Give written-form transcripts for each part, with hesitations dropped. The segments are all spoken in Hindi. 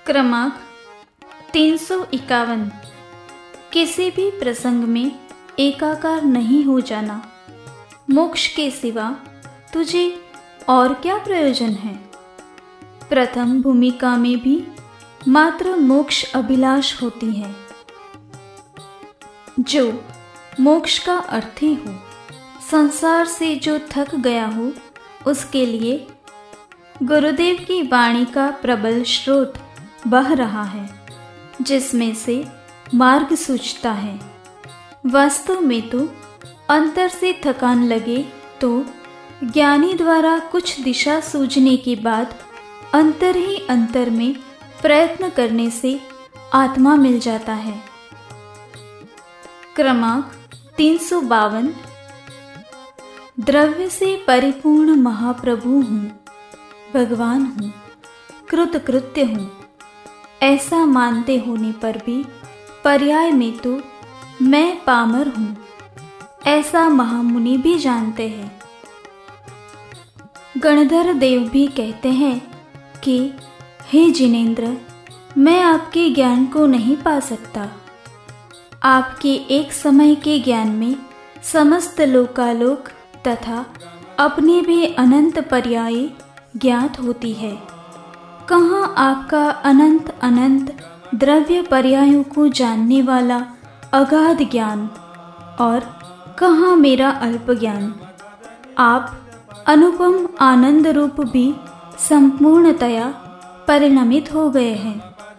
क्रमांक 351। किसी भी प्रसंग में एकाकार नहीं हो जाना। मोक्ष के सिवा तुझे और क्या प्रयोजन है। प्रथम भूमिका में भी मात्र मोक्ष अभिलाष होती है। जो मोक्ष का अर्थी हो, संसार से जो थक गया हो, उसके लिए गुरुदेव की वाणी का प्रबल स्रोत बह रहा है, जिसमें से मार्ग सूझता है। वास्तव में तो अंतर से थकान लगे तो ज्ञानी द्वारा कुछ दिशा सूझने के बाद अंतर ही अंतर में प्रयत्न करने से आत्मा मिल जाता है। क्रमांक 352। द्रव्य से परिपूर्ण महाप्रभु हूँ, भगवान हूँ, कृतकृत्य हूँ, ऐसा मानते होने पर भी पर्याय में तो मैं पामर हूँ, ऐसा महामुनि भी जानते हैं। गणधर देव भी कहते हैं कि हे जिनेंद्र, मैं आपके ज्ञान को नहीं पा सकता। आपके एक समय के ज्ञान में समस्त लोकालोक तथा अपने भी अनंत पर्याय ज्ञात होती है। कहाँ आपका अनंत अनंत द्रव्य पर्यायों को जानने वाला अगाध ज्ञान और कहाँ मेरा अल्प ज्ञान। आप अनुपम आनंद रूप भी संपूर्णतया परिणमित हो गए हैं।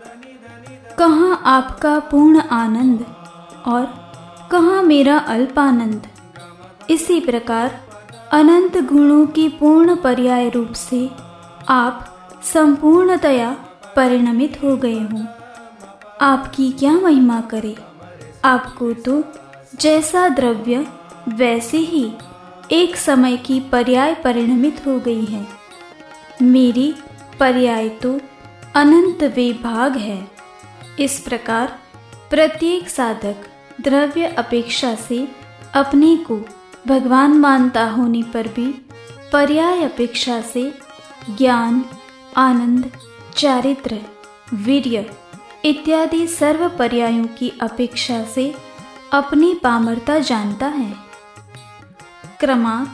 कहाँ आपका पूर्ण आनंद और कहाँ मेरा अल्प आनंद। इसी प्रकार अनंत गुणों की पूर्ण पर्याय रूप से आप संपूर्णतया परिणमित हो गए हों। आपकी क्या महिमा करे। आपको तो जैसा द्रव्य वैसे ही एक समय की पर्याय परिणमित हो गई है। मेरी पर्याय तो अनंत विभाग है। इस प्रकार प्रत्येक साधक द्रव्य अपेक्षा से अपने को भगवान मानता होने पर भी पर्याय अपेक्षा से ज्ञान, आनंद, चारित्र, वीर्य इत्यादि सर्व पर्यायों की अपेक्षा से अपनी पामरता जानता है। क्रमांक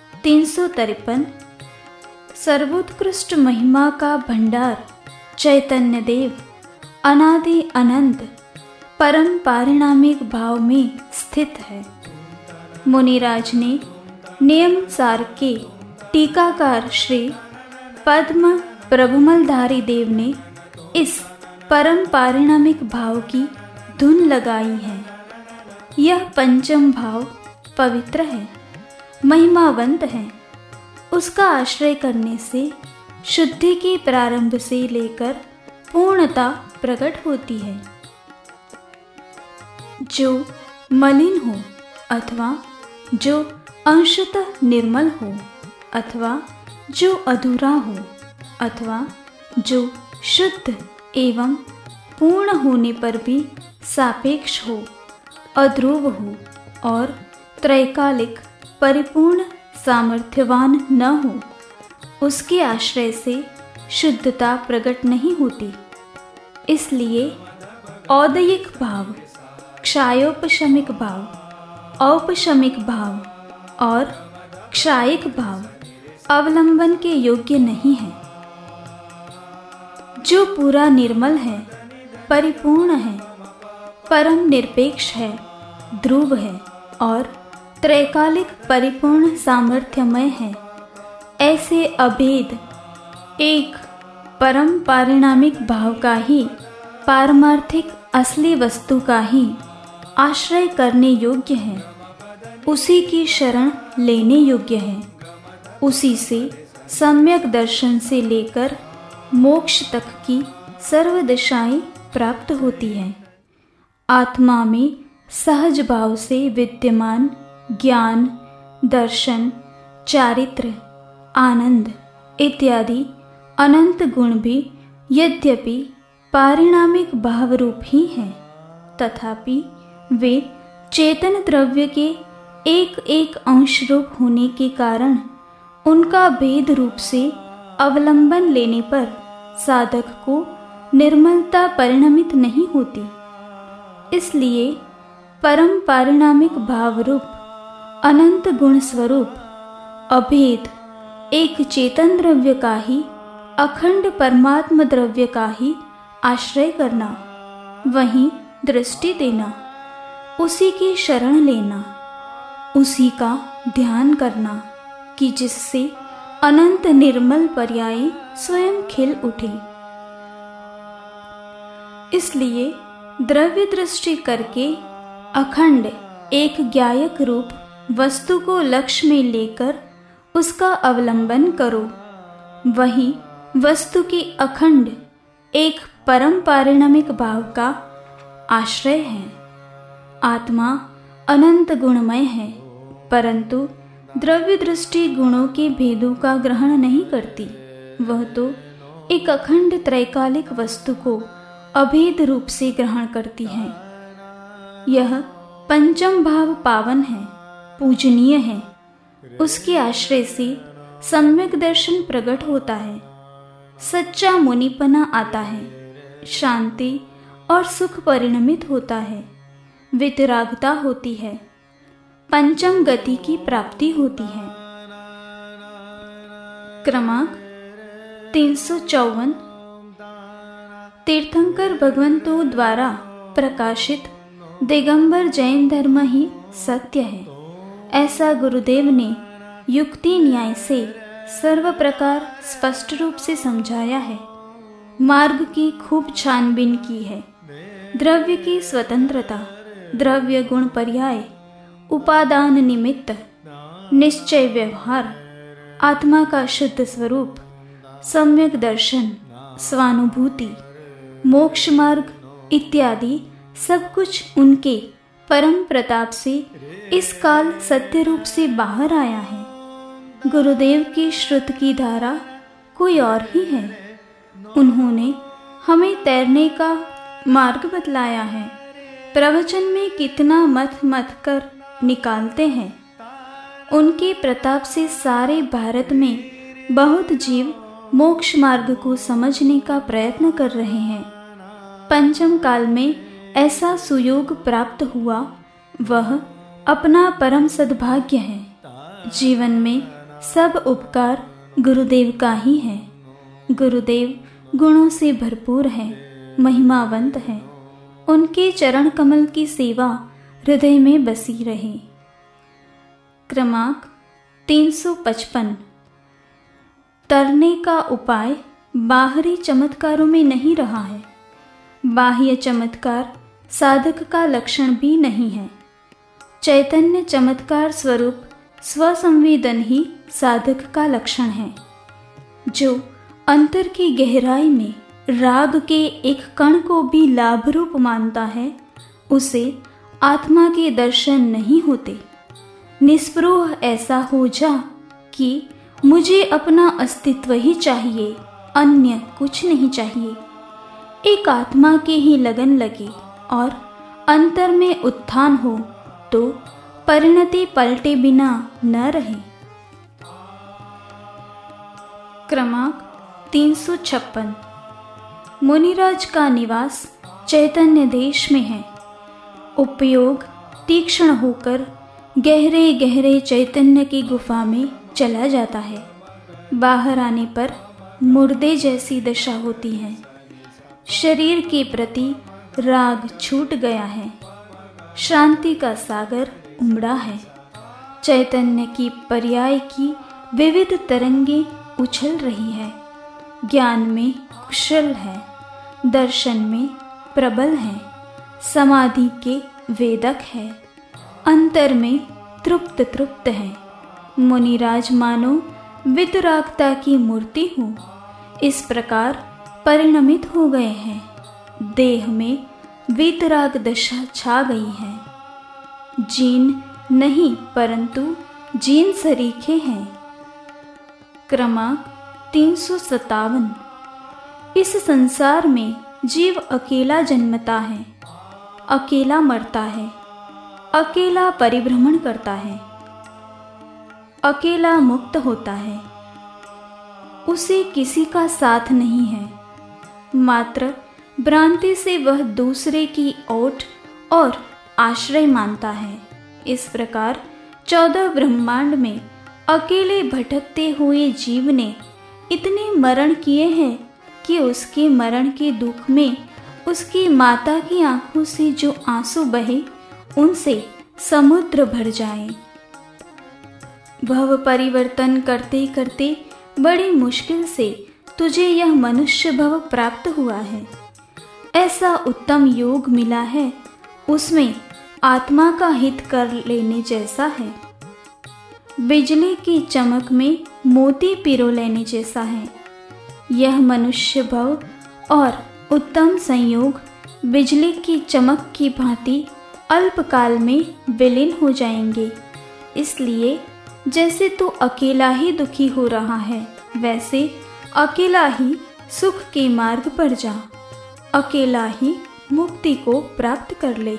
353। सर्वोत्कृष्ट महिमा का भंडार चैतन्य देव अनादि अनंत परम पारिणामिक भाव में स्थित है। मुनिराज ने नियम सार के टीकाकार श्री पद्म प्रभुमलधारी देव ने इस परम पारिणामिक भाव की धुन लगाई है। यह पंचम भाव पवित्र है, महिमावंत है। उसका आश्रय करने से शुद्धि के प्रारंभ से लेकर पूर्णता प्रकट होती है। जो मलिन हो अथवा जो अंशतः निर्मल हो अथवा जो अधूरा हो अथवा जो शुद्ध एवं पूर्ण होने पर भी सापेक्ष हो, अध्रुव हो और त्रैकालिक परिपूर्ण सामर्थ्यवान न हो, उसके आश्रय से शुद्धता प्रकट नहीं होती। इसलिए औदयिक भाव, क्षायोपशमिक भाव, औपशमिक भाव और क्षायिक भाव अवलंबन के योग्य नहीं है। जो पूरा निर्मल है, परिपूर्ण है, परम निरपेक्ष है, ध्रुव है और त्रैकालिक परिपूर्ण सामर्थ्यमय है, ऐसे अभेद एक परम पारिणामिक भाव का ही, पारमार्थिक असली वस्तु का ही आश्रय करने योग्य है, उसी की शरण लेने योग्य है। उसी से सम्यक दर्शन से लेकर मोक्ष तक की सर्व दिशाएं प्राप्त होती हैं। आत्मा में सहज भाव से विद्यमान ज्ञान, दर्शन, चारित्र, आनंद इत्यादि अनंत गुण भी यद्यपि पारिणामिक भाव रूप ही हैं, तथापि वे चेतन द्रव्य के एक एक अंश रूप होने के कारण उनका भेद रूप से अवलंबन लेने पर साधक को निर्मलता परिणमित नहीं होती। इसलिए परम पारिणामिक भाव रूप, अनंत गुण स्वरूप, अभेद एक चेतन द्रव्य का ही, अखंड परमात्म द्रव्य का ही आश्रय करना, वहीं दृष्टि देना, उसी की शरण लेना, उसी का ध्यान करना कि जिससे अनंत निर्मल पर्याय स्वयं खिल उठे। इसलिए द्रव्य दृष्टि करके अखंड एक ज्ञायक रूप वस्तु को लक्ष्य में लेकर उसका अवलंबन करो। वही वस्तु की अखंड एक परम पारिणामिक भाव का आश्रय है। आत्मा अनंत गुणमय है, परंतु द्रव्य दृष्टि गुणों के भेदों का ग्रहण नहीं करती। वह तो एक अखंड त्रैकालिक वस्तु को अभेद रूप से ग्रहण करती है। यह पंचम भाव पावन है, पूजनीय है। उसके आश्रय से सम्यक दर्शन प्रकट होता है, सच्चा मुनिपना आता है, शांति और सुख परिणमित होता है, वितरागता होती है, पंचम गति की प्राप्ति होती है। क्रमांक 354। तीर्थंकर भगवंतों द्वारा प्रकाशित दिगंबर जैन धर्म ही सत्य है, ऐसा गुरुदेव ने युक्ति न्याय से सर्व प्रकार स्पष्ट रूप से समझाया है। मार्ग की खूब छानबीन की है। द्रव्य की स्वतंत्रता, द्रव्य गुण पर्याय, उपादान निमित्त, निश्चय व्यवहार, आत्मा का शुद्ध स्वरूप, सम्यक दर्शन, स्वानुभूति, मोक्ष मार्ग इत्यादि सब कुछ उनके परम प्रताप से इस काल सत्य रूप से बाहर आया है। गुरुदेव की श्रुत की धारा कोई और ही है। उन्होंने हमें तैरने का मार्ग बतलाया है। प्रवचन में कितना मथ मथ कर निकालते हैं। उनके प्रताप से सारे भारत में बहुत जीव मोक्ष मार्ग को समझने का प्रयत्न कर रहे हैं। पंचम काल में ऐसा सुयोग प्राप्त हुआ, वह अपना परम सद्भाग्य है। जीवन में सब उपकार गुरुदेव का ही है। गुरुदेव गुणों से भरपूर है, महिमावंत है। उनके चरण कमल की सेवा हृदय में बसी रहे। क्रमांक 355। तरने का उपाय बाहरी चमत्कारों में नहीं रहा है। बाह्य चमत्कार साधक का लक्षण भी नहीं है। चैतन्य चमत्कार स्वरूप स्वसंवेदन ही साधक का लक्षण है। जो अंतर की गहराई में राग के एक कण को भी लाभ रूप मानता है, उसे आत्मा के दर्शन नहीं होते। निस्पृह ऐसा हो जा कि मुझे अपना अस्तित्व ही चाहिए, अन्य कुछ नहीं चाहिए। एक आत्मा के ही लगन लगे और अंतर में उत्थान हो तो परिणति पलटे बिना न रहे। क्रमांक 356। मुनिराज का निवास चैतन्य देश में है। उपयोग तीक्ष्ण होकर गहरे गहरे चैतन्य की गुफा में चला जाता है। बाहर आने पर मुर्दे जैसी दशा होती है। शरीर के प्रति राग छूट गया है। शांति का सागर उमड़ा है। चैतन्य की पर्याय की विविध तरंगे उछल रही है। ज्ञान में कुशल है, दर्शन में प्रबल है, समाधि के वेदक है, अंतर में तृप्त तृप्त है। मुनिराज मानो वितरागता की मूर्ति हो, इस प्रकार परिणमित हो गए हैं। देह में वीतराग दशा छा गई है। जीन नहीं परंतु जीन सरीखे हैं। क्रमांक 357। इस संसार में जीव अकेला जन्मता है, अकेला मरता है, अकेला परिभ्रमण करता है, अकेला मुक्त होता है। उसे किसी का साथ नहीं है। मात्र भ्रांति से वह दूसरे की ओट और आश्रय मानता है। इस प्रकार 14 ब्रह्मांड में अकेले भटकते हुए जीव ने इतने मरण किए हैं कि उसके मरण के दुख में उसकी माता की आंखों से जो आंसू बहे उनसे समुद्र भर जाए। भव परिवर्तन करते करते बड़ी मुश्किल से तुझे यह मनुष्य भव प्राप्त हुआ है। ऐसा उत्तम योग मिला है, उसमें आत्मा का हित कर लेने जैसा है। बिजली की चमक में मोती पिरो लेने जैसा है। यह मनुष्य भव और उत्तम संयोग बिजली की चमक की भांति अल्पकाल में विलीन हो जाएंगे। इसलिए जैसे तू अकेला ही दुखी हो रहा है, वैसे अकेला ही सुख के मार्ग पर जा, अकेला ही मुक्ति को प्राप्त कर ले।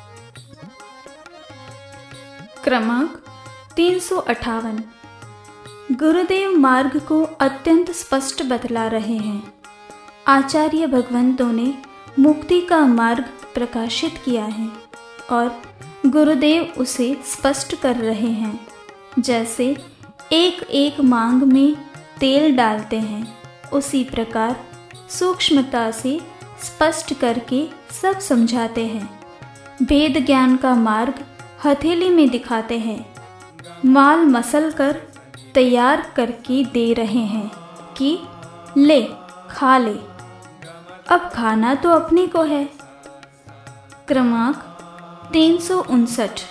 क्रमांक 358। गुरुदेव मार्ग को अत्यंत स्पष्ट बतला रहे हैं। आचार्य भगवंतों ने मुक्ति का मार्ग प्रकाशित किया है और गुरुदेव उसे स्पष्ट कर रहे हैं। जैसे एक एक मांग में तेल डालते हैं, उसी प्रकार सूक्ष्मता से स्पष्ट करके सब समझाते हैं। भेद ज्ञान का मार्ग हथेली में दिखाते हैं। माल मसल कर तैयार करके दे रहे हैं कि ले खा ले। अब खाना तो अपने को है। क्रमांक 359।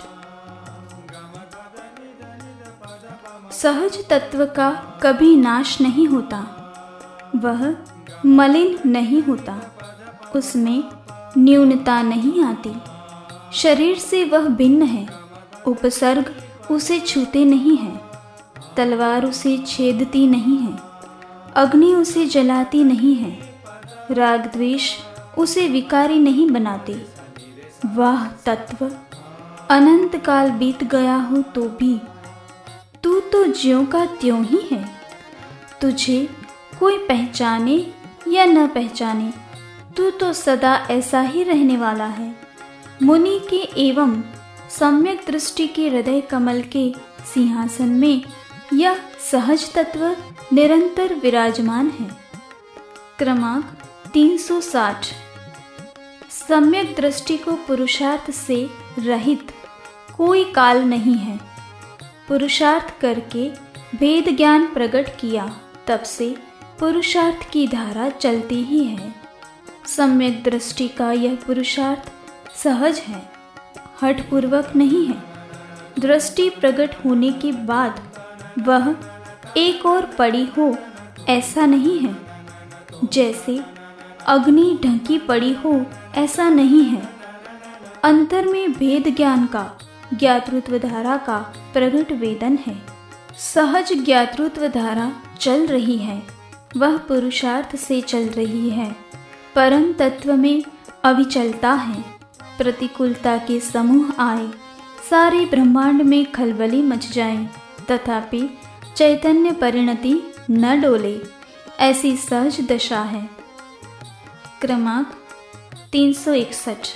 सहज तत्व का कभी नाश नहीं होता, वह मलिन नहीं होता, उसमें न्यूनता नहीं आती। शरीर से वह भिन्न है, उपसर्ग उसे छूते नहीं है, तलवार उसे छेदती नहीं है, अग्नि उसे जलाती नहीं है, राग द्वेष उसे विकारी नहीं बनाते। वह तत्व अनंत काल बीत गया हो तो भी तू तो ज्यों का त्यों ही है। तुझे कोई पहचाने या न पहचाने, तू तो सदा ऐसा ही रहने वाला है। मुनि के एवं सम्यक दृष्टि के हृदय कमल के सिंहासन में यह सहज तत्व निरंतर विराजमान है। क्रमांक 360। सम्यक दृष्टि को पुरुषार्थ से रहित कोई काल नहीं है। पुरुषार्थ करके भेद ज्ञान प्रकट किया, तब से पुरुषार्थ की धारा चलती ही है। सम्यक दृष्टि का यह पुरुषार्थ सहज है, हठपूर्वक नहीं है। दृष्टि प्रकट होने के बाद वह एक और पड़ी हो ऐसा नहीं है। जैसे अग्नि ढकी पड़ी हो ऐसा नहीं है। अंतर में भेद ज्ञान का ज्ञातृत्व धारा का प्रकट वेदन है। सहज ज्ञातृत्व धारा चल रही है, वह पुरुषार्थ से चल रही है। परम तत्व में अविचलता है। प्रतिकूलता के समूह आए, सारे ब्रह्मांड में खलबली मच जाए, तथापि चैतन्य परिणति न डोले, ऐसी सहज दशा है। क्रमांक 361।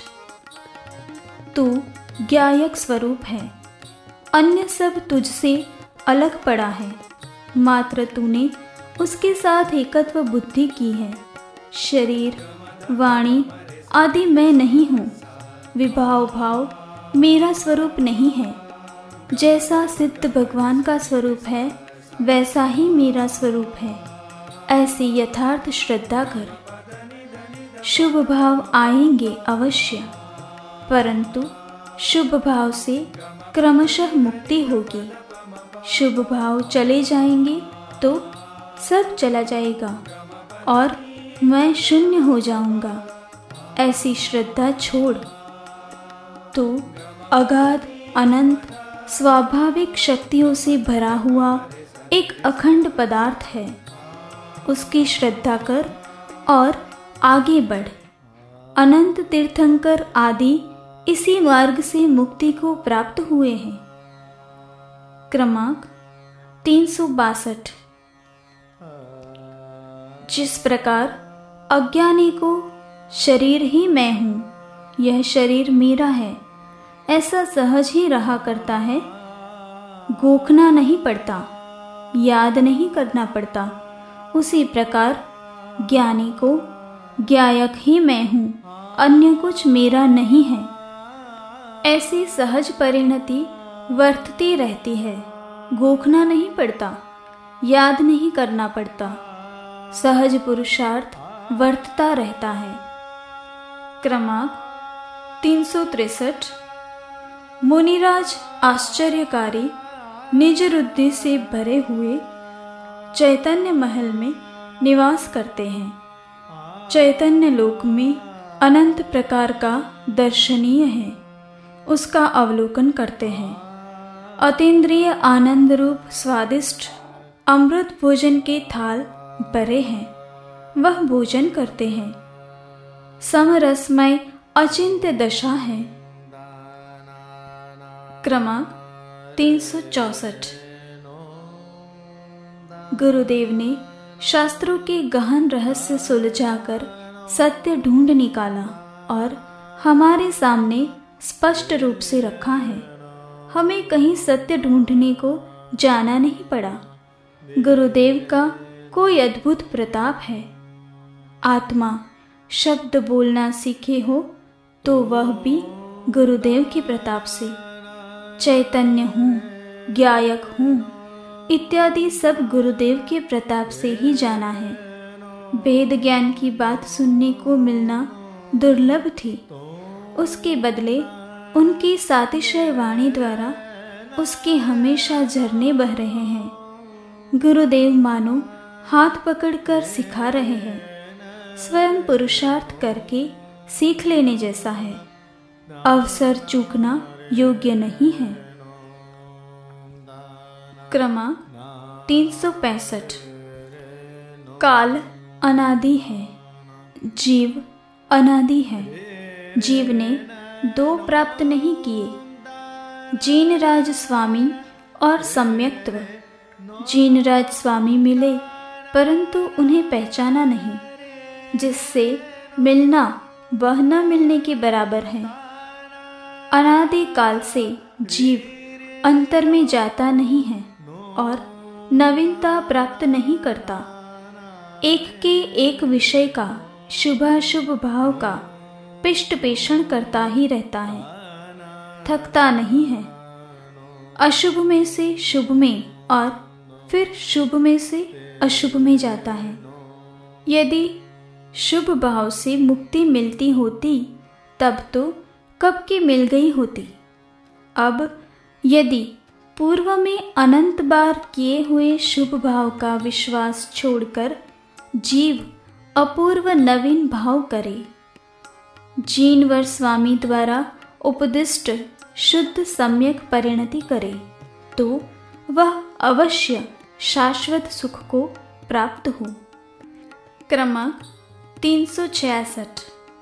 तू ज्ञायक स्वरूप है, अन्य सब तुझसे अलग पड़ा है। मात्र तूने उसके साथ एकत्व बुद्धि की है। शरीर, वाणी आदि मैं नहीं हूँ। विभाव भाव मेरा स्वरूप नहीं है। जैसा सिद्ध भगवान का स्वरूप है, वैसा ही मेरा स्वरूप है। ऐसी यथार्थ श्रद्धा कर। शुभ भाव आएंगे अवश्य, परंतु शुभ भाव से क्रमशः मुक्ति होगी। शुभ भाव चले जाएंगे तो सब चला जाएगा और मैं शून्य हो जाऊंगा। ऐसी श्रद्धा छोड़। तू अगाध अनंत स्वाभाविक शक्तियों से भरा हुआ एक अखंड पदार्थ है। उसकी श्रद्धा कर और आगे बढ़। अनंत तीर्थंकर आदि इसी मार्ग से मुक्ति को प्राप्त हुए हैं। क्रमांक 362। जिस प्रकार अज्ञानी को शरीर ही मैं हूँ, यह शरीर मेरा है, ऐसा सहज ही रहा करता है। गोखना नहीं पड़ता, याद नहीं करना पड़ता। उसी प्रकार ज्ञानी को ज्ञायक ही मैं हूँ, अन्य कुछ मेरा नहीं है, ऐसी सहज परिणति वर्तती रहती है। गोखना नहीं पड़ता, याद नहीं करना पड़ता, सहज पुरुषार्थ वर्तता रहता है। क्रमांक 363। मुनिराज आश्चर्यकारी निज रुद्धि से भरे हुए चैतन्य महल में निवास करते हैं। चैतन्य लोक में अनंत प्रकार का दर्शनीय है, उसका अवलोकन करते हैं। अतीन्द्रिय आनंद रूप स्वादिष्ट अमृत भोजन के थाल भरे हैं, वह भोजन करते हैं। समरसमय अचिंत्य दशा है। क्रमांक 364। गुरुदेव ने शास्त्रों के गहन रहस्य सुलझाकर सत्य ढूंढ निकाला और हमारे सामने स्पष्ट रूप से रखा है। हमें कहीं सत्य ढूंढने को जाना नहीं पड़ा। गुरुदेव का कोई अद्भुत प्रताप है। आत्मा शब्द बोलना सीखे हो तो वह भी गुरुदेव के प्रताप से। चैतन्य हूँ, ज्ञायक हूँ इत्यादि सब गुरुदेव के प्रताप से ही जाना है। वेद ज्ञान की बात सुनने को मिलना दुर्लभ थी, उसके बदले उनकी सातिशय वाणी द्वारा उसके हमेशा झरने बह रहे हैं। गुरुदेव मानो हाथ पकड़कर सिखा रहे हैं, स्वयं पुरुषार्थ करके सीख लेने जैसा है। अवसर चूकना योग्य नहीं है। क्रमांक 365। काल अनादि है, जीव अनादि है। जीव ने दो प्राप्त नहीं किए, जीनराज स्वामी और सम्यक्त्व। जीनराज स्वामी मिले परंतु उन्हें पहचाना नहीं, जिससे मिलना वह न मिलने के बराबर है। अनादि काल से जीव अंतर में जाता नहीं है और नवीनता प्राप्त नहीं करता। एक के एक विषय का शुभाशुभ भाव का पिष्ट पेषण करता ही रहता है, थकता नहीं है। अशुभ में से शुभ में और फिर शुभ में से अशुभ में जाता है। यदि शुभ भाव से मुक्ति मिलती होती तब तो कब की मिल गई होती। अब यदि पूर्व में अनंत बार किए हुए शुभ भाव का विश्वास छोड़कर जीव अपूर्व नवीन भाव करे, जीनवर स्वामी द्वारा उपदिष्ट शुद्ध सम्यक परिणति करे, तो वह अवश्य शाश्वत सुख को प्राप्त हो। क्रमांक 366।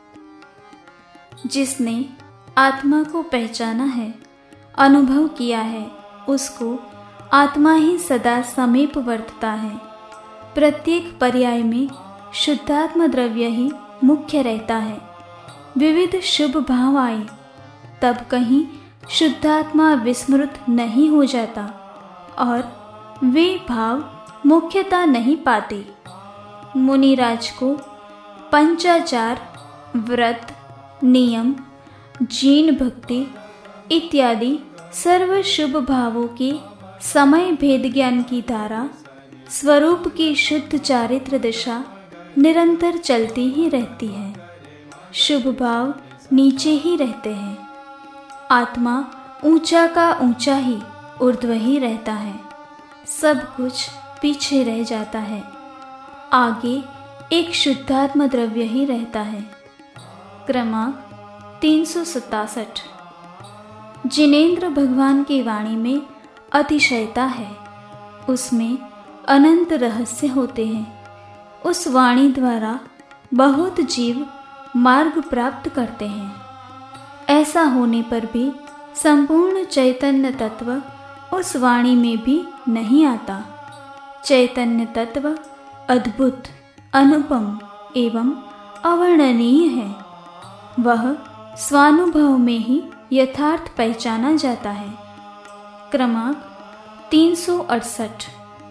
जिसने आत्मा को पहचाना है, अनुभव किया है, उसको आत्मा ही सदा समीप वर्तता है। प्रत्येक पर्याय में शुद्धात्म द्रव्य ही मुख्य रहता है। विविध शुभ भाव आए तब कहीं शुद्धात्मा विस्मृत नहीं हो जाता और वे भाव मुख्यता नहीं पाते। मुनिराज को पंचाचार, व्रत, नियम, जीन भक्ति इत्यादि सर्व शुभ भावों के समय भेद ज्ञान की धारा, स्वरूप की शुद्ध चारित्र दिशा निरंतर चलती ही रहती है। शुभ भाव नीचे ही रहते हैं। आत्मा ऊंचा का ऊंचा ही ऊर्ध्व ही रहता है। सब कुछ पीछे रह जाता है, आगे एक शुद्धात्म द्रव्य ही रहता है। क्रमांक 367। जिनेंद्र भगवान की वाणी में अतिशयता है, उसमें अनंत रहस्य होते हैं। उस वाणी द्वारा बहुत जीव मार्ग प्राप्त करते हैं। ऐसा होने पर भी संपूर्ण चैतन्य तत्व उस वाणी में भी नहीं आता। चैतन्य तत्व अद्भुत, अनुपम एवं अवर्णनीय है। वह स्वानुभव में ही यथार्थ पहचाना जाता है। क्रमांक 368।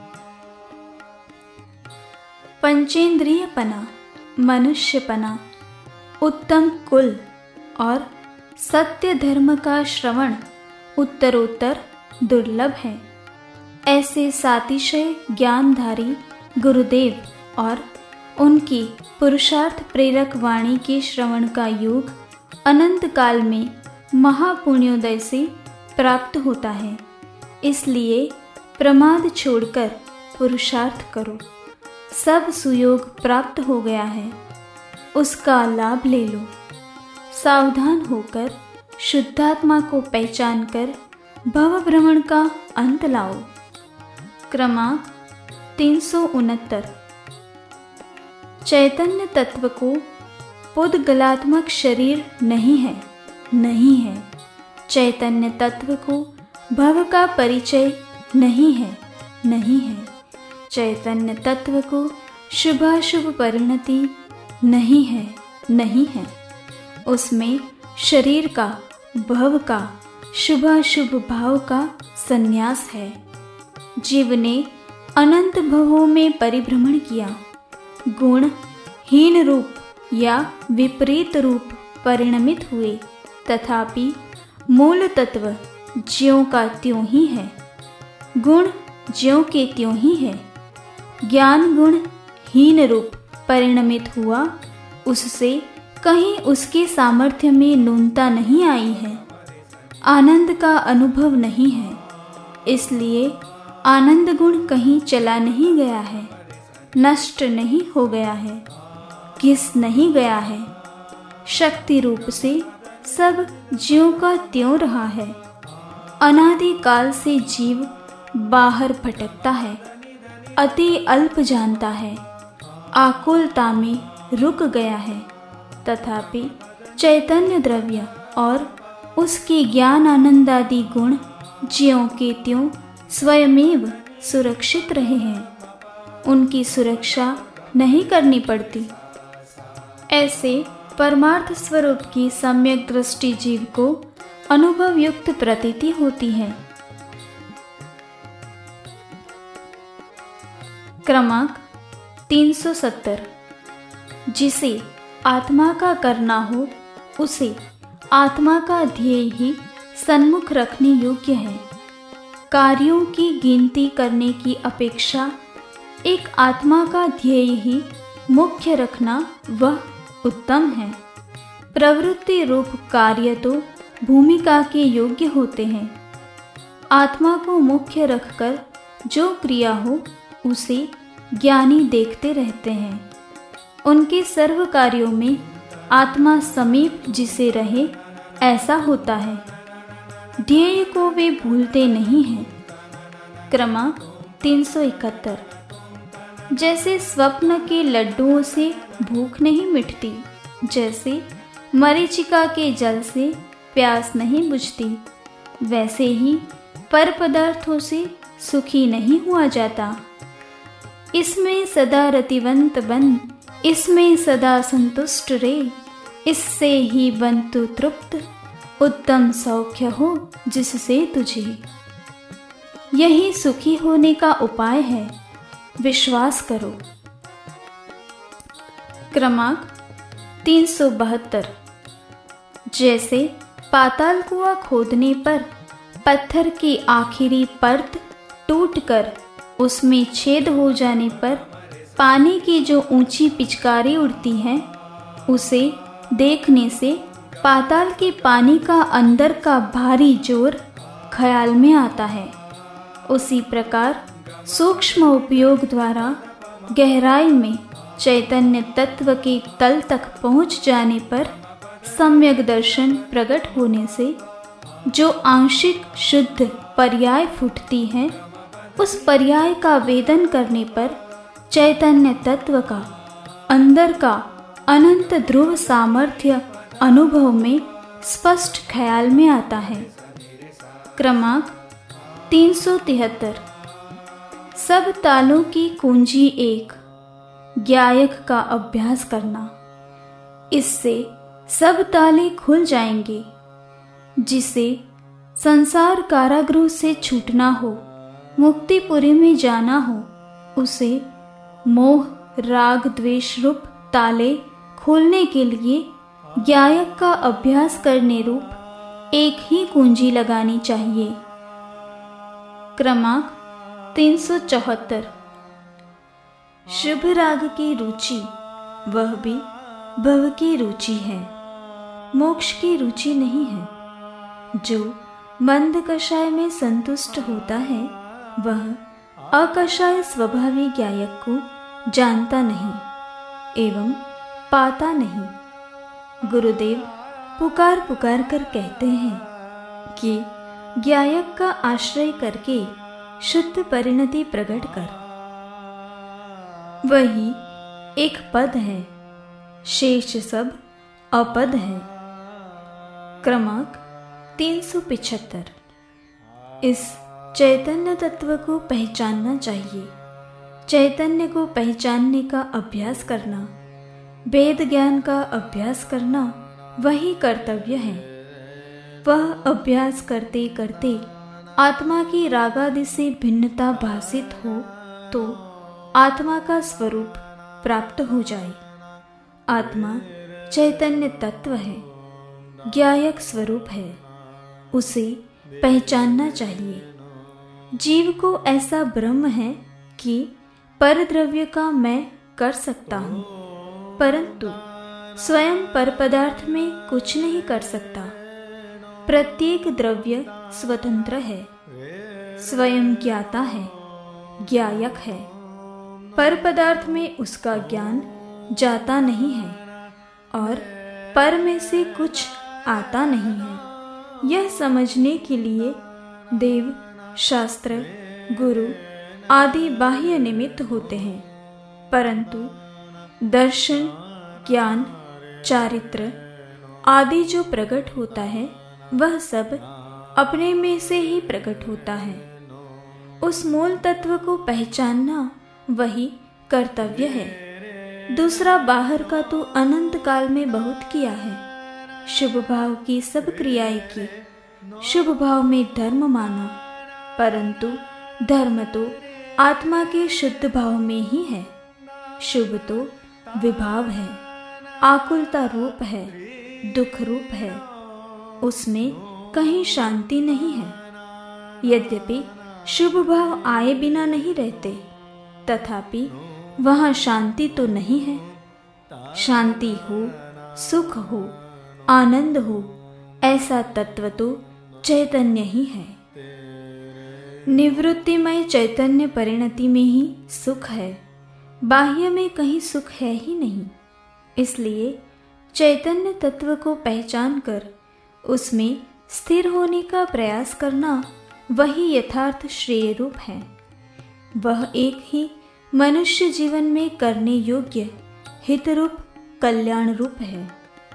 पंचेंद्रियपना, मनुष्यपना, उत्तम कुल और सत्य धर्म का श्रवण उत्तरोत्तर दुर्लभ है। ऐसे सातिशय ज्ञानधारी गुरुदेव और उनकी पुरुषार्थ प्रेरक वाणी के श्रवण का योग अनंत काल में महापुण्योदय से प्राप्त होता है। इसलिए प्रमाद छोड़कर पुरुषार्थ करो। सब सुयोग प्राप्त हो गया है, उसका लाभ ले लो। सावधान होकर शुद्धात्मा को पहचान कर भव भ्रमण का अंत लाओ। क्रमांक 369। चैतन्य तत्व को पुद्गलात्मक शरीर नहीं है, नहीं है। चैतन्य तत्व को भव का परिचय नहीं है, नहीं है। चैतन्य तत्व को शुभाशुभ परिणति नहीं है, नहीं है। उसमें शरीर का, भव का, शुभाशुभ भाव का संन्यास है। जीव ने अनंत भवों में परिभ्रमण किया, गुण हीन रूप या विपरीत रूप परिणमित हुए, तथापि मूल तत्व ज्यों का त्यों ही है। गुण ज्यों के त्यों ही है। ज्ञान गुण हीन रूप परिणमित हुआ, उससे कहीं उसके सामर्थ्य में न्यूनता नहीं आई है। आनंद का अनुभव नहीं है, इसलिए आनंद गुण कहीं चला नहीं गया है, नष्ट नहीं हो गया है, घिस नहीं गया है। शक्ति रूप से सब ज्यों का त्यों रहा है। अनादि काल से जीव बाहर भटकता है, अति अल्प जानता है, आकुलता में रुक गया है। तथापि चैतन्य द्रव्य और उसके ज्ञान आनंदादि गुण ज्यों के त्यों स्वयमेव सुरक्षित रहे हैं, उनकी सुरक्षा नहीं करनी पड़ती। ऐसे परमार्थ स्वरूप की सम्यक दृष्टि जीव को अनुभव युक्त प्रतीति होती है। क्रमांक 370। जिसे आत्मा का करना हो, उसे आत्मा का ध्येय ही सन्मुख रखने योग्य है। कार्यों की गिनती करने की अपेक्षा एक आत्मा का ध्येय ही मुख्य रखना वह उत्तम है। प्रवृत्ति रूप कार्य तो भूमिका के योग्य होते हैं। आत्मा को मुख्य रखकर जो क्रिया हो उसे ज्ञानी देखते रहते हैं। उनके सर्व कार्यों में आत्मा समीप जिसे रहे ऐसा होता है। ध्येय को वे भूलते नहीं हैं। क्रमांक 371। जैसे स्वप्न के लड्डुओं से भूख नहीं मिटती, जैसे मरीचिका के जल से प्यास नहीं बुझती, वैसे ही पर पदार्थों से सुखी नहीं हुआ जाता। इसमें सदा रतिवंत बन, इसमें सदा संतुष्ट रे, इससे ही बन तू तृप्त, उत्तम सौख्य हो जिससे तुझे। यही सुखी होने का उपाय है, विश्वास करो। क्रमांक 372। जैसे पाताल कुआं खोदने पर पत्थर की आखिरी परत टूटकर उसमें छेद हो जाने पर पानी की जो ऊंची पिचकारी उड़ती है, उसे देखने से पाताल के पानी का अंदर का भारी जोर ख्याल में आता है। उसी प्रकार सूक्ष्म उपयोग द्वारा गहराई में चैतन्य तत्व के तल तक पहुंच जाने पर सम्यक दर्शन प्रकट होने से जो आंशिक शुद्ध पर्याय फूटती है, उस पर्याय का वेदन करने पर चैतन्य तत्व का अंदर का अनंत ध्रुव सामर्थ्य अनुभव में स्पष्ट ख्याल में आता है। क्रमांक 373। सब तालों की कुंजी एक, ज्ञायक का अभ्यास करना। इससे सब ताले खुल जाएंगे। जिसे संसार कारागृह से छूटना हो, मुक्तिपुरी में जाना हो, उसे मोह राग द्वेष रूप ताले खोलने के लिए ज्ञायक का अभ्यास करने रूप एक ही कुंजी लगानी चाहिए। क्रमांक 374। शुभ राग की रुचि वह भी भव की रुचि है, मोक्ष की रुचि नहीं है। जो मंद कषाय में संतुष्ट होता है वह अकषाय स्वभावी ज्ञायक को जानता नहीं एवं पाता नहीं। गुरुदेव पुकार पुकार कर कहते हैं कि ज्ञायक का आश्रय करके शुद्ध परिणति प्रकट कर। वही एक पद है, शेष सब अपद है। क्रमांक 375। इस चैतन्य तत्व को पहचानना चाहिए। चैतन्य को पहचानने का अभ्यास करना, वेद ज्ञान का अभ्यास करना वही कर्तव्य है। वह अभ्यास करते करते आत्मा की रागादि से भिन्नता भासित हो तो आत्मा का स्वरूप प्राप्त हो जाए। आत्मा चैतन्य तत्व है, ज्ञायक स्वरूप है, उसे पहचानना चाहिए। जीव को ऐसा भ्रम है कि परद्रव्य का मैं कर सकता हूँ, परंतु स्वयं पर पदार्थ में कुछ नहीं कर सकता। प्रत्येक द्रव्य स्वतंत्र है, स्वयं ज्ञाता है, ज्ञायक है। पर पदार्थ में उसका ज्ञान जाता नहीं है और पर में से कुछ आता नहीं है। यह समझने के लिए देव, शास्त्र, गुरु आदि बाह्य निमित्त होते हैं, परंतु दर्शन, ज्ञान, चारित्र आदि जो प्रकट होता है वह सब अपने में से ही प्रकट होता है। उस मूल तत्व को पहचानना वही कर्तव्य है। दूसरा बाहर का तो अनंत काल में बहुत किया है। शुभ भाव की सब क्रियाएं की, शुभ भाव में धर्म माना, परंतु धर्म तो आत्मा के शुद्ध भाव में ही है। शुभ तो विभाव है, आकुलता रूप है, दुख रूप है, उसमें कहीं शांति नहीं है। यद्यपि शुभ भाव आए बिना नहीं रहते, तथापि वहाँ शांति तो नहीं है। शांति हो, सुख हो, आनंद हो, ऐसा तत्व तो चैतन्य ही है। निवृत्तिमय चैतन्य परिणति में ही सुख है, बाह्य में कहीं सुख है ही नहीं। इसलिए चैतन्य तत्व को पहचान कर उसमें स्थिर होने का प्रयास करना वही यथार्थ श्रेय रूप है। वह एक ही मनुष्य जीवन में करने योग्य हित रूप, कल्याण रूप है।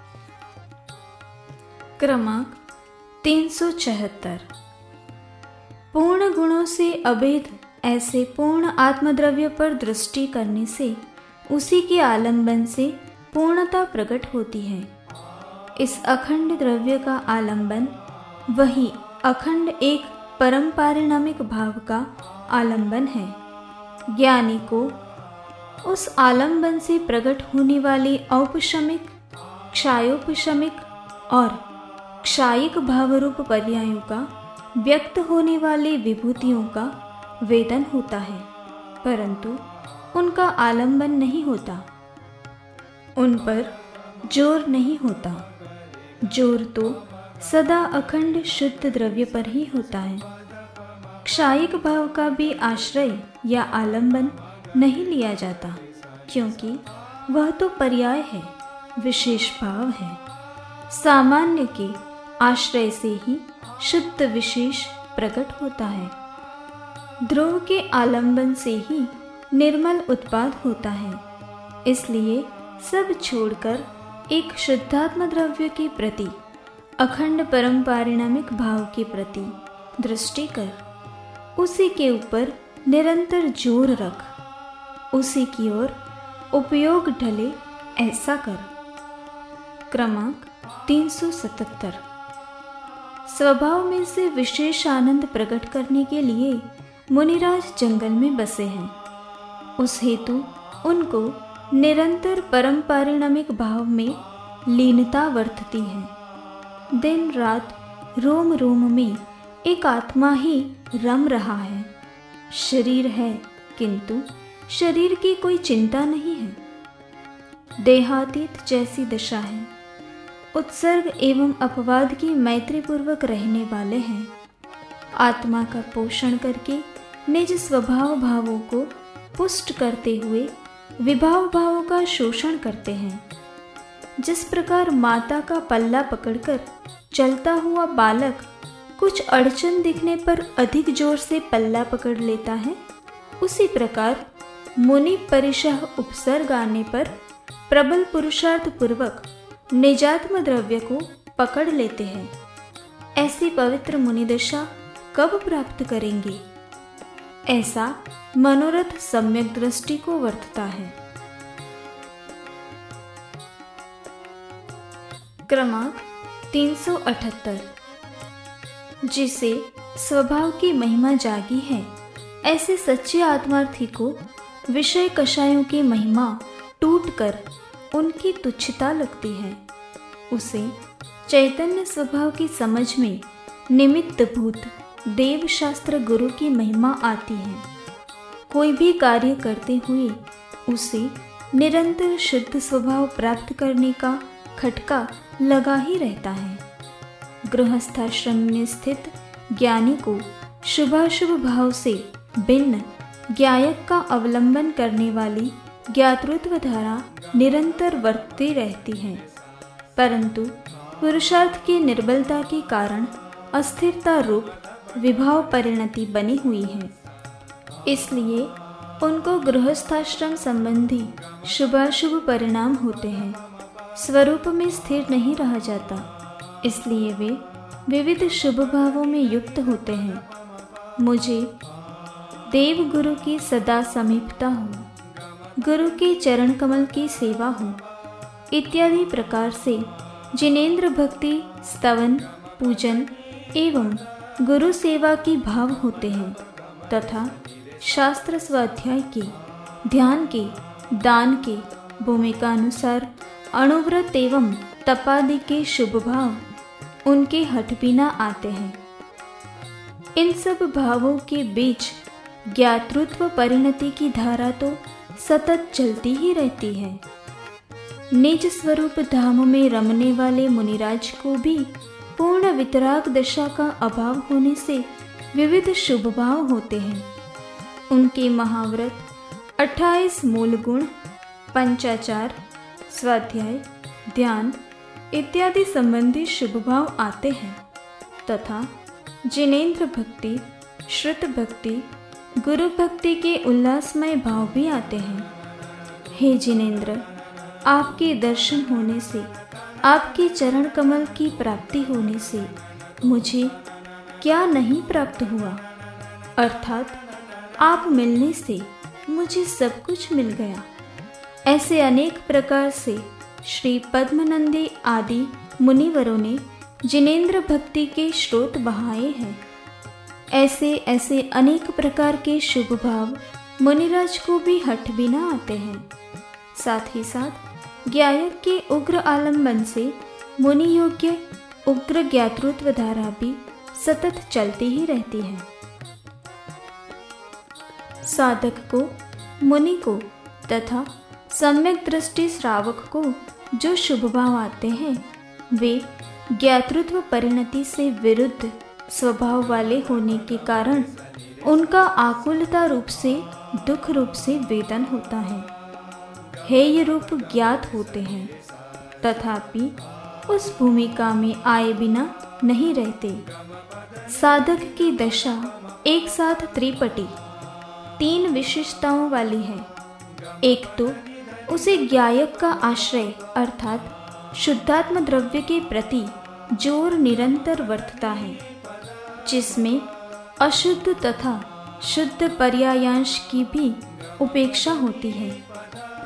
क्रमांक 376। पूर्ण गुणों से अभेद ऐसे पूर्ण आत्मद्रव्य पर दृष्टि करने से उसी के आलंबन से पूर्णता प्रकट होती है। इस अखंड द्रव्य का आलंबन वही अखंड एक परम पारिणामिक भाव का आलंबन है। ज्ञानी को उस आलंबन से प्रकट होने वाली औपशमिक, क्षायोपशमिक और क्षायिक भावरूप पर्यायों का व्यक्त होने वाली विभूतियों का वेदन होता है, परंतु उनका आलंबन नहीं होता, उन पर जोर नहीं होता। जोर तो सदा अखंड शुद्ध द्रव्य पर ही होता है। क्षायिक भाव का भी आश्रय या आलंबन नहीं लिया जाता, क्योंकि वह तो पर्याय है, विशेष भाव है। सामान्य के आश्रय से ही शुद्ध विशेष प्रकट होता है। ध्रुव के आलंबन से ही निर्मल उत्पाद होता है। इसलिए सब छोड़कर एक शुद्धात्म द्रव्य के प्रति, अखंड परम पारिणामिक भाव के प्रति दृष्टि कर, उसी के ऊपर निरंतर जोर रख, उसी की ओर उपयोग ढले ऐसा कर। क्रमांक 377। स्वभाव में से विशेष आनंद प्रकट करने के लिए मुनिराज जंगल में बसे हैं। उस हेतु उनको निरंतर परम पारिणामिक भाव में लीनता वर्तती है। दिन रात रोम रोम में एक आत्मा ही रम रहा है। शरीर है किंतु शरीर की कोई चिंता नहीं है। देहातीत जैसी दशा है। उत्सर्ग एवं अपवाद की मैत्री पूर्वक रहने वाले हैं। आत्मा का पोषण करके निज स्वभाव भावों को पुष्ट करते हुए विभाव भावों का शोषण करते हैं। जिस प्रकार माता का पल्ला पकड़कर चलता हुआ बालक कुछ अड़चन दिखने पर अधिक जोर से पल्ला पकड़ लेता है, उसी प्रकार मुनि परिशह उपसर्ग आने पर प्रबल पुरुषार्थ पूर्वक निजात्म द्रव्य को पकड़ लेते हैं। ऐसी पवित्र मुनिदशा कब प्राप्त करेंगे? ऐसा मनोरथ सम्यक दृष्टि को वर्तता है। क्रमांक 378। जिसे स्वभाव की महिमा जागी है, ऐसे सच्चे आत्मार्थी को विषय कषायों की महिमा टूटकर उनकी तुच्छता लगती है। उसे चैतन्य स्वभाव की समझ में निमित्त भूत देव शास्त्र गुरु की महिमा आती है। कोई भी कार्य करते हुए उसे निरंतर शुद्ध स्वभाव प्राप्त करने का खटका लगा ही रहता है। गृहस्थाश्रम में स्थित ज्ञानी को शुभाशुभ भाव से भिन्न ज्ञायक का अवलंबन करने वाली ज्ञातृत्व धारा निरंतर वर्तती रहती है, परंतु पुरुषार्थ की निर्बलता के कारण अस्थिरता रूप विभाव परिणति बनी हुई है। इसलिए उनको गृहस्थाश्रम संबंधी शुभाशुभ परिणाम होते हैं। स्वरूप में स्थिर नहीं रहा जाता, इसलिए वे विविध शुभ भावों में युक्त होते हैं। मुझे देव गुरु की सदा समीपता हो, गुरु के चरण कमल की सेवा हो, इत्यादि प्रकार से जिनेंद्र भक्ति, स्तवन, पूजन एवं गुरु सेवा की भाव होते हैं तथा शास्त्र स्वाध्याय के, ध्यान के, दान के, भूमिका अनुसार अणुव्रत एवं तपादि के शुभ भाव उनके हठ बिना आते हैं। इन सब भावों के बीच ज्ञातृत्व परिणति की धारा तो सतत चलती ही रहती है। निज स्वरूप धाम में रमने वाले मुनिराज को भी पूर्ण वितराग दशा का अभाव होने से विविध शुभ भाव होते हैं। उनके महाव्रत, 28 मूल गुण, पंचाचार, स्वाध्याय, ध्यान इत्यादि संबंधी शुभ भाव आते हैं तथा जिनेंद्र भक्ति, श्रुत भक्ति, गुरु भक्ति के उल्लासमय भाव भी आते हैं। हे जिनेंद्र, आपके दर्शन होने से, आपके चरण कमल की प्राप्ति होने से मुझे क्या नहीं प्राप्त हुआ, अर्थात आप मिलने से मुझे सब कुछ मिल गया। ऐसे अनेक प्रकार से श्री पद्मनंदी आदि मुनिवरों ने जिनेंद्र भक्ति के स्रोत बहाए हैं। ऐसे ऐसे अनेक प्रकार के शुभ भाव मुनिराज को भी हठ बिना आते हैं। साथ ही साथ ज्ञायक के उग्र आलंबन से मुनि योग्य उग्र ज्ञातृत्व धारा भी सतत चलती ही रहती है। साधक को, मुनि को तथा सम्यक दृष्टि श्रावक को जो शुभ भाव आते हैं, वे ज्ञातृत्व परिणति से विरुद्ध स्वभाव वाले होने के कारण उनका आकुलता रूप से, दुख रूप से वेदन होता है। हेय रूप ज्ञात होते हैं, तथापि उस भूमिका में आए बिना नहीं रहते। साधक की दशा एक साथ त्रिपटी 3 विशिष्टताओं वाली है। एक तो उसे ज्ञायक का आश्रय अर्थात शुद्धात्म द्रव्य के प्रति जोर निरंतर वर्तता है, जिसमें अशुद्ध तथा शुद्ध पर्यायांश की भी उपेक्षा होती है।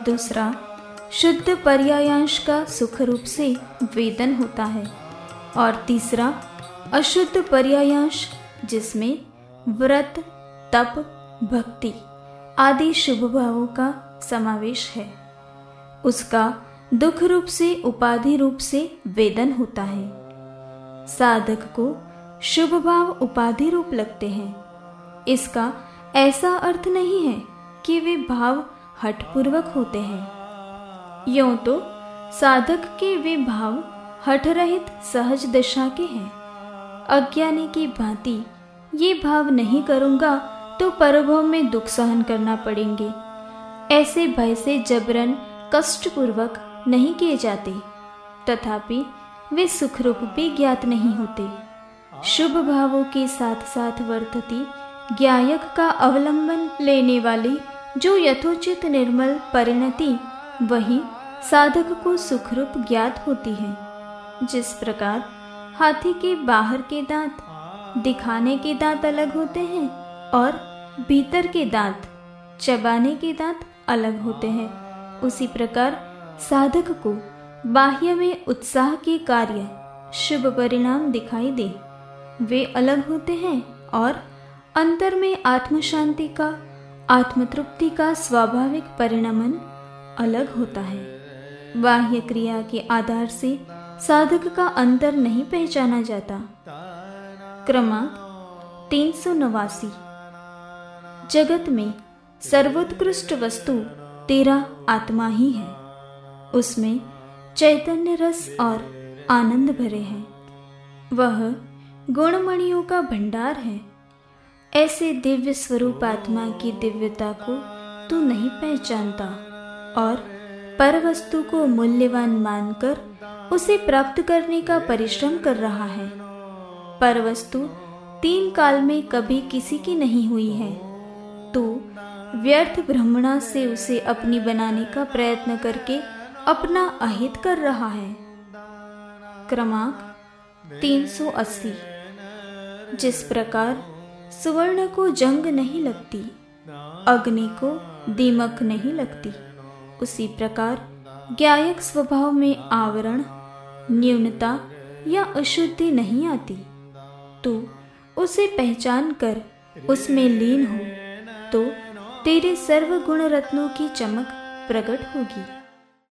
दूसरा, शुद्ध पर्यायांश का सुख रूप से वेदन होता है। और तीसरा, अशुद्ध पर्यायांश जिसमें व्रत, तप, भक्ति आदि शुभ भावों का समावेश है, उसका दुख रूप से उपाधि रूप से वेदन होता है। साधक को शुभ भाव उपाधि रूप लगते हैं। इसका ऐसा अर्थ नहीं है कि वे भाव हठपूर्वक होते हैं। यों तो साधक के वे भाव हठ रहित सहज दशा के हैं। अज्ञानी की भांति ये भाव नहीं करूंगा तो परभव में दुख सहन करना पड़ेंगे, ऐसे भय से जबरन कष्टपूर्वक नहीं किए जाते, तथापि वे सुखरूप भी ज्ञात नहीं होते। शुभ भावों के साथ साथ वर्तती ज्ञायक का अवलंबन लेने वाली जो यथोचित निर्मल परिणति, वही साधक को सुखरूप ज्ञात होती है। जिस प्रकार हाथी के बाहर के दांत, दिखाने के दांत अलग होते हैं और भीतर के दांत, चबाने के दांत अलग होते हैं, उसी प्रकार साधक को बाह्य में उत्साह के कार्य शुभ परिणाम दिखाई दे, वे अलग होते हैं, और अंतर में आत्म शांति का, आत्मतृप्ति का स्वाभाविक परिणमन अलग होता है। बाह्य क्रिया के आधार से साधक का अंतर नहीं पहचाना जाता। क्रमांक 389। जगत में सर्वोत्कृष्ट वस्तु तेरा आत्मा ही है। उसमें चैतन्य रस और आनंद भरे हैं। वह गुणमणियों का भंडार है। ऐसे दिव्य स्वरूप आत्मा की दिव्यता को तू नहीं पहचानता और पर वस्तु को मूल्यवान मानकर उसे प्राप्त करने का परिश्रम कर रहा है। पर वस्तु 3 काल में कभी किसी की नहीं हुई है। तू व्यर्थ भ्रमणा से उसे अपनी बनाने का प्रयत्न करके अपना अहित कर रहा है। क्रमांक 380। जिस प्रकार सुवर्ण को जंग नहीं लगती, अग्नि को दीमक नहीं लगती, उसी प्रकार ज्ञायक स्वभाव में आवरण, न्यूनता या अशुद्धि नहीं आती। तू उसे पहचान कर उसमें लीन हो तो तेरे सर्व गुण रत्नों की चमक प्रकट होगी।